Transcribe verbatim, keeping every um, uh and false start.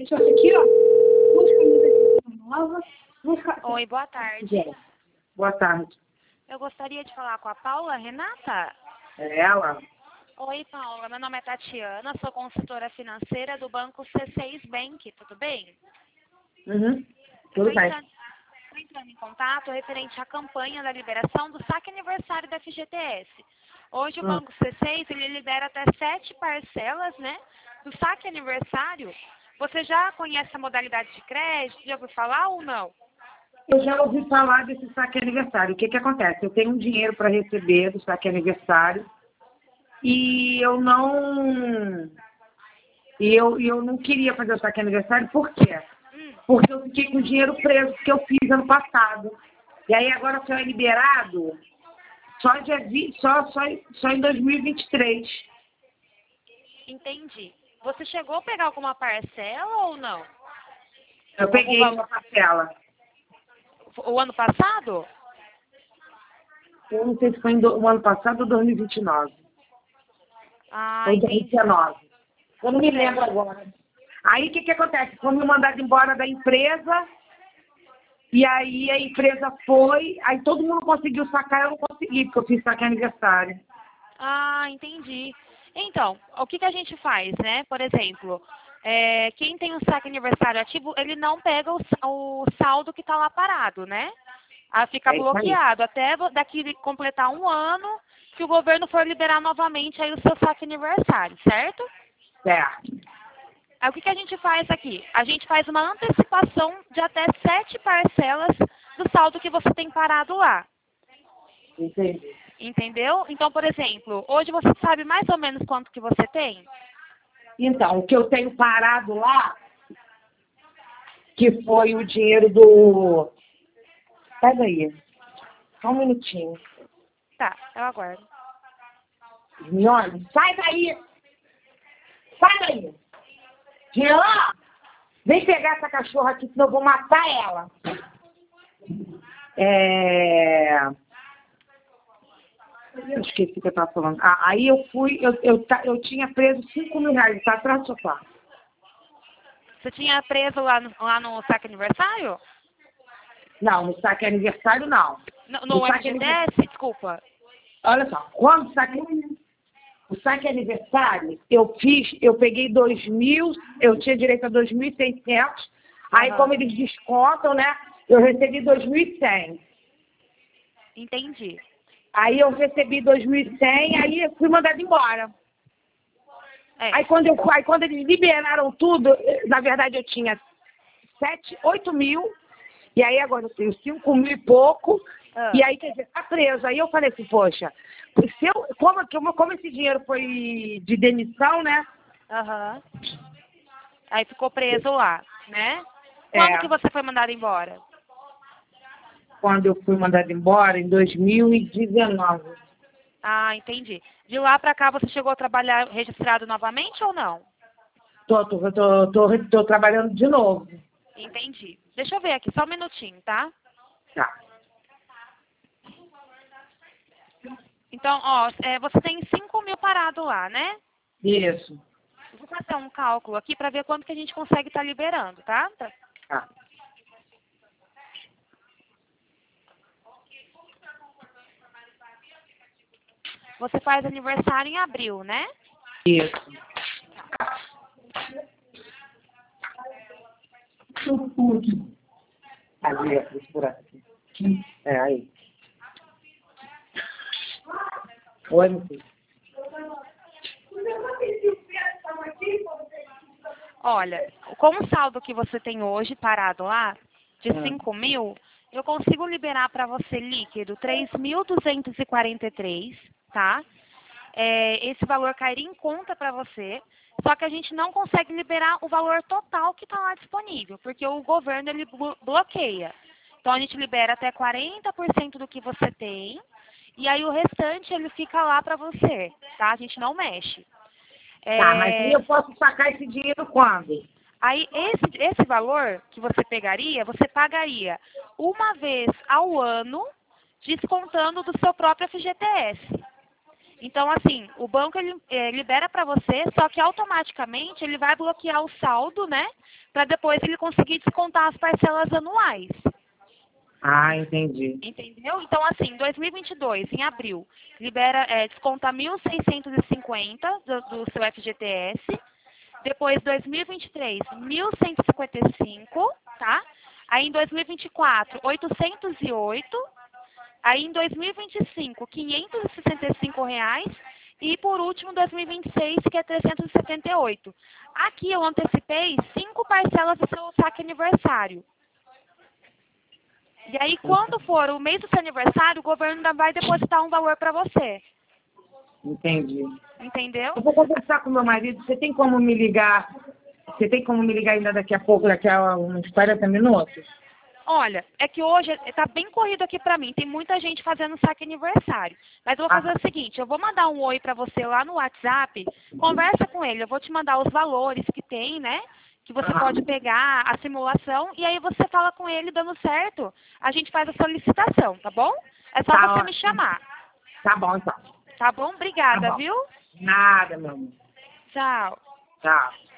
gente, olha aqui, ó. Duas camisas novas. Duas ca... Oi, boa tarde. Gente, boa tarde. Eu gostaria de falar com a Paula Renata. É ela? Oi, Paula. Meu nome é Tatiana, sou consultora financeira do Banco C seis Bank. Tudo bem? Uhum. Tudo Estou bem. entrando, tô entrando em contato referente à campanha da liberação do saque aniversário da F G T S. Hoje o Hum. Banco C seis ele libera até sete parcelas, né, do saque aniversário. Você já conhece a modalidade de crédito? Já ouviu falar ou não? Eu já ouvi falar desse saque aniversário. O que que acontece? Eu tenho um dinheiro para receber do saque aniversário e eu não e eu, e eu não queria fazer o saque aniversário. Por quê? Hum. Porque eu fiquei com o dinheiro preso que eu fiz ano passado. E aí agora só é liberado só, dia vinte, só, só, só em dois mil e vinte e três. Entendi. Você chegou a pegar alguma parcela ou não? Eu peguei Algum uma parcela. O ano passado? Eu não sei se foi em do, o ano passado ou dois mil e vinte e nove. Ah, Ou entendi. dois mil e dezenove. Eu não me Certo. lembro agora. Aí o que, que acontece? Foram me mandados embora da empresa, e aí a empresa foi, aí todo mundo conseguiu sacar, eu não consegui, porque eu fiz saque aniversário. Ah, entendi. Então, o que, que a gente faz, né? Por exemplo, é, quem tem um saque aniversário ativo, ele não pega o, sa- o saldo que está lá parado, né? Ah, fica É isso aí. bloqueado até vo- daqui completar um ano que o governo for liberar novamente aí o seu saque aniversário, certo? Certo. Aí o que, que a gente faz aqui? A gente faz uma antecipação de até sete parcelas do saldo que você tem parado lá. Entendi. Entendeu? Então, por exemplo, hoje você sabe mais ou menos quanto que você tem? Então, o que eu tenho parado lá, que foi o dinheiro do... Sai daí. Só um minutinho. Tá, eu aguardo. Mione, sai daí! Sai daí! Jean, vem pegar essa cachorra aqui, senão eu vou matar ela. É... Eu esqueci o que eu estava falando. Ah, aí eu fui, eu, eu, ta- eu tinha preso cinco mil reais, tá atrás do sofá. Você tinha preso lá no, lá no saque aniversário? Não, no saque aniversário não. No, No no saque aniversário. F G T S? Desculpa. Olha só, quando o saque, o saque aniversário, eu fiz, eu peguei dois mil, eu tinha direito a dois mil e seiscentos, aí Aham. como eles descontam, né, eu recebi dois mil e cem. Entendi. Aí eu recebi dois mil e cem, aí eu fui mandada embora. É. Aí quando, eu, aí quando eles liberaram tudo, eh, na verdade eu tinha sete, oito mil, e aí agora eu tenho cinco mil e pouco, Ah, e aí, quer dizer, tá preso. Aí eu falei assim, poxa, se eu, como, como, como esse dinheiro foi de demissão, né? Aham. Aí ficou preso lá, né? Quando É, que você foi mandado embora? quando eu fui mandada embora, em dois mil e dezenove. Ah, entendi. De lá pra cá você chegou a trabalhar registrado novamente ou não? Tô, tô, tô, tô, tô trabalhando de novo. Entendi. Deixa eu ver aqui, só um minutinho, tá? Tá. Então, ó, é, você tem cinco mil parado lá, né? Isso. Eu vou fazer um cálculo aqui para ver quanto que a gente consegue estar liberando, tá? Tá. Tá. Você faz aniversário em abril, né? Isso. Ali, esse buraco aqui. É, aí. Oi, meu filho. Olha, com o saldo que você tem hoje parado lá, de Hum. cinco mil, eu consigo liberar para você líquido três mil duzentos e quarenta e três, tá? É, esse valor cairia em conta para você, só que a gente não consegue liberar o valor total que está lá disponível, porque o governo ele blo- bloqueia. Então a gente libera até quarenta por cento do que você tem, e aí o restante ele fica lá para você, tá? A gente não mexe. Tá, mas aí É, eu posso sacar esse dinheiro quando? Aí, esse, esse valor que você pegaria, você pagaria uma vez ao ano, descontando do seu próprio F G T S. Então, assim, o banco ele, é, libera para você, só que automaticamente ele vai bloquear o saldo, né? Para depois ele conseguir descontar as parcelas anuais. Ah, entendi. Entendeu? Então, assim, em dois mil e vinte e dois, em abril, libera, é, desconta mil seiscentos e cinquenta do, do seu F G T S. Depois, dois mil e vinte e três, mil cento e cinquenta e cinco, tá? Aí, em dois mil e vinte e quatro, oitocentos e oito. Aí, em dois mil e vinte e cinco, quinhentos e sessenta e cinco reais. E, por último, dois mil e vinte e seis, que é trezentos e setenta e oito. Aqui, eu antecipei cinco parcelas do seu saque aniversário. E aí, quando for o mês do seu aniversário, o governo ainda vai depositar um valor para você. Entendi. Entendeu? Eu vou conversar com meu marido. Você tem como me ligar? Você tem como me ligar ainda daqui a pouco, daqui a uns quarenta minutos? Olha, é que hoje está bem corrido aqui para mim. Tem muita gente fazendo saque aniversário. Mas eu vou fazer Ah, o seguinte, eu vou mandar um oi para você lá no WhatsApp, conversa com ele, eu vou te mandar os valores que tem, né? Que você ah, pode pegar, a simulação, e aí você fala com ele dando certo, a gente faz a solicitação, tá bom? É só tá você me ótimo. chamar. Tá bom, então. Tá bom? Tá Obrigada, bom. viu? Nada, meu amor. Tchau. Tchau.